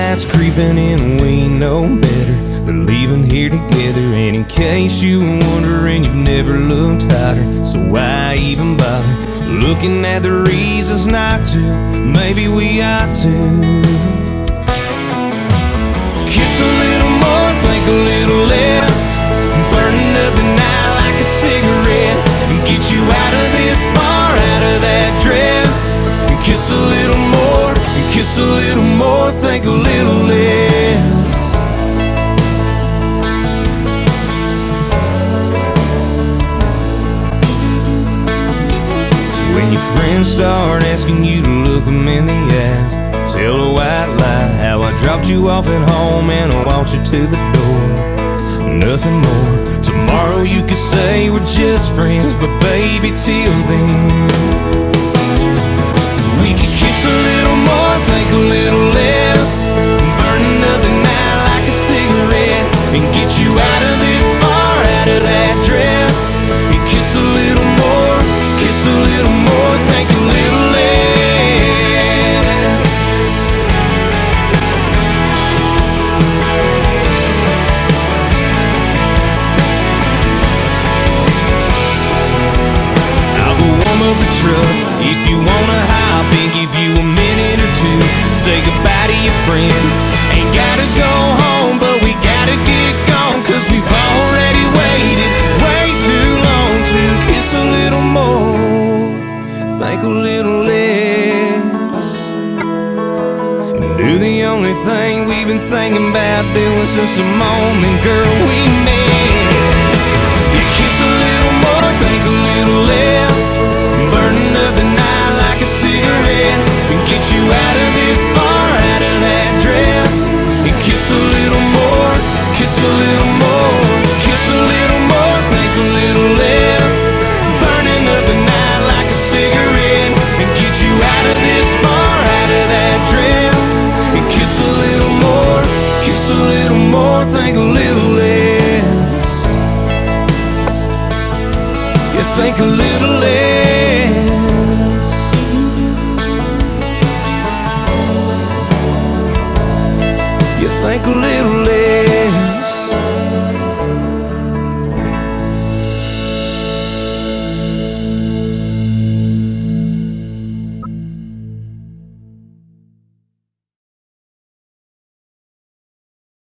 night's creeping in, we know better than leaving here together. And in case you were wondering, you've never looked hotter, so why even bother looking at the reasons not to? Maybe we ought to kiss a little more, think a little less, burning up the night like a cigarette, and get you out of this bar, out of that dress. And kiss a little more, and kiss a little more, think a little less. When your friends start asking you to look them in the eyes, tell a white lie how I dropped you off at home and I walked you to the door. Nothing more. Tomorrow you could say we're just friends, but baby, till then we could kiss a little more, think a little less, burning up the night like a cigarette, and get you out of this bar, out of that dress. And kiss a little more, kiss a little more, think a little less. I'll go warm up the truck if you wanna hop and give you a minute or two. Say goodbye to your friends. Ain't gotta go home, but we gotta get gone, 'cause we've already waited way too long to kiss a little more, think a little less, and do the only thing we've been thinking about doing since the moment, girl, we met. You kiss a little more, think a little less, burning up the night like a cigarette, and get you out of this bar, out of that dress. And kiss a little more, kiss a little more, kiss a little more, think a little less, burning up the night like a cigarette, and get you out of this bar, out of that dress. And kiss a little more, kiss a little more, think a little less. You think a little